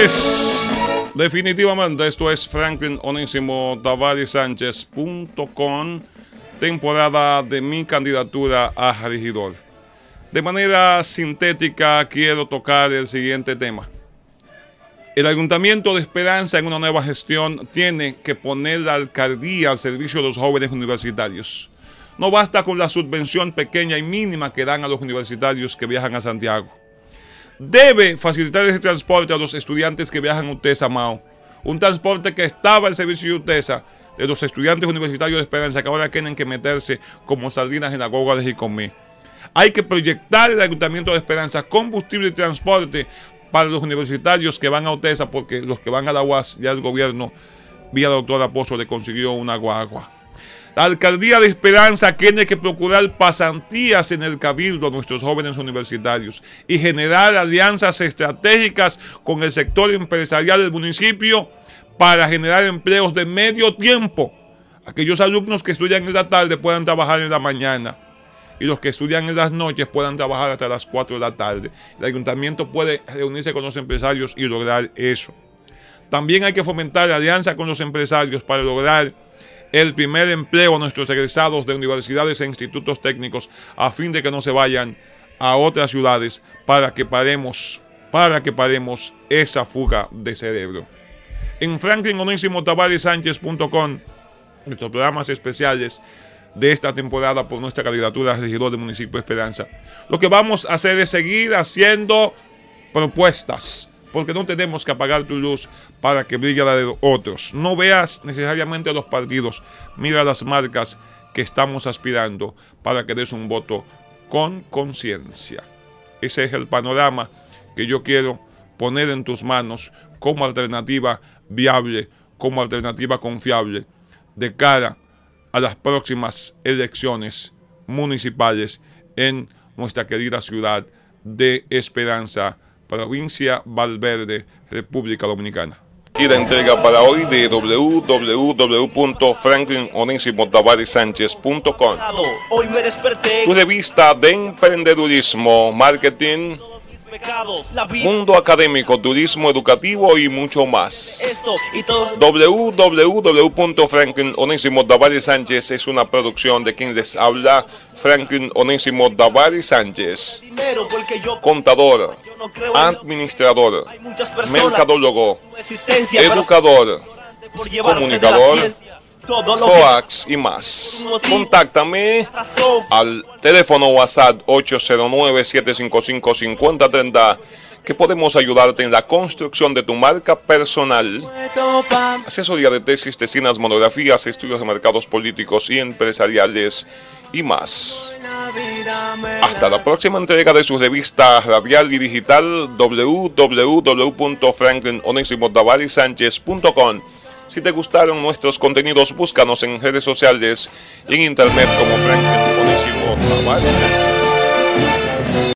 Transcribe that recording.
señores, definitivamente esto es Franklin Onésimo Tavares Sánchez.com, temporada de mi candidatura a regidor. De manera sintética quiero tocar el siguiente tema. El Ayuntamiento de Esperanza en una nueva gestión tiene que poner la alcaldía al servicio de los jóvenes universitarios. No basta con la subvención pequeña y mínima que dan a los universitarios que viajan a Santiago. Debe facilitar ese transporte a los estudiantes que viajan a UTESA, Mao. Un transporte que estaba al servicio de UTESA, de los estudiantes universitarios de Esperanza, que ahora tienen que meterse como sardinas en la guagua de Jicomí. Hay que proyectar el Ayuntamiento de Esperanza combustible y transporte para los universitarios que van a UTESA, porque los que van a la UAS, ya el gobierno, vía doctora Pozo, le consiguió una guagua. La alcaldía de Esperanza tiene que procurar pasantías en el cabildo a nuestros jóvenes universitarios y generar alianzas estratégicas con el sector empresarial del municipio para generar empleos de medio tiempo. Aquellos alumnos que estudian en la tarde puedan trabajar en la mañana y los que estudian en las noches puedan trabajar hasta las 4 de la tarde. El ayuntamiento puede reunirse con los empresarios y lograr eso. También hay que fomentar la alianza con los empresarios para lograr el primer empleo a nuestros egresados de universidades e institutos técnicos, a fin de que no se vayan a otras ciudades para que paremos esa fuga de cerebro. En Franklin Onésimo Tavares Sánchez.com, nuestros programas especiales de esta temporada por nuestra candidatura a regidor del municipio de Esperanza, lo que vamos a hacer es seguir haciendo propuestas, porque no tenemos que apagar tu luz para que brille la de otros. No veas necesariamente a los partidos, mira las marcas que estamos aspirando para que des un voto con conciencia. Ese es el panorama que yo quiero poner en tus manos como alternativa viable, como alternativa confiable de cara a las próximas elecciones municipales en nuestra querida ciudad de Esperanza, provincia Valverde, República Dominicana. Y la entrega para hoy de www.franklinonésimo-tavares-sánchez.com, tu revista de emprendedurismo, marketing, mundo académico, turismo educativo y mucho más. www.Franklin Onésimo Sánchez es una producción de quien les habla, Franklin Onésimo Tavares Sánchez, contador, administrador, mercadólogo, educador, comunicador, coax y más. Contáctame al teléfono WhatsApp 809-755-5030, que podemos ayudarte en la construcción de tu marca personal, asesoría de tesis, tesinas, monografías, estudios de mercados políticos y empresariales y más. Hasta la próxima entrega de su revista radial y digital, www.franklinonésimo-tavares-sánchez.com. Si te gustaron nuestros contenidos, búscanos en redes sociales y en internet como Franklin Onésimo Tavares.